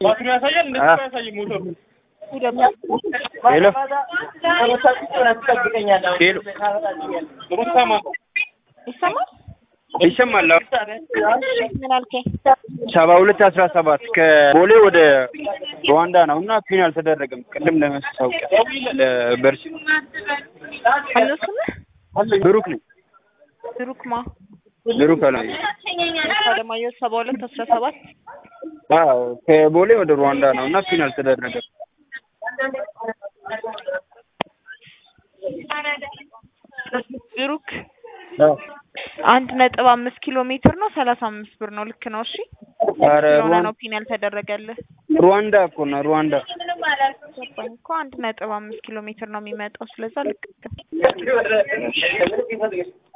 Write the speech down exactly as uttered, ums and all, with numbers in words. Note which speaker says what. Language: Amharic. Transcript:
Speaker 1: ባትሪ ያሳያል እንደዚህ ያሳያል ሞተሩ ሄሎ ሄሎ ሩታማ
Speaker 2: ይሰማል
Speaker 1: ይሰማል
Speaker 2: ምን አልከኝ
Speaker 1: ሰባ ሁለት አስራ ሰባት ከቦሌ ወደ ሩዋንዳ ነውና ፒን አልተደረገም ቅድም ለመስታወቅ ለበርሲ
Speaker 2: አለሱም
Speaker 1: ብሩክ ነው
Speaker 2: ብሩክ ማ
Speaker 1: ብሩክ አለ
Speaker 2: ታደማየው ሰባ ሁለት አስራ ሰባት
Speaker 1: አዎ ከቦሌ ወደ ሩዋንዳ ነውና ፒን አልተደረገም
Speaker 2: ብሩክ
Speaker 1: አዎ
Speaker 2: አንድ ነጥብ አምስት ኪሎ ሜትር ነው ሰላሳ አምስት ብር ነው ልክ ነው እሺ
Speaker 1: አረ
Speaker 2: ሩዋንዳ ነው ፒን ያልተደረገልህ
Speaker 1: ሩዋንዳ እኮ ነው ሩዋንዳ
Speaker 2: እኮ አንድ ነጥብ አምስት ኪሎ ሜትር ነው የሚመጣው ስለዛ ልክ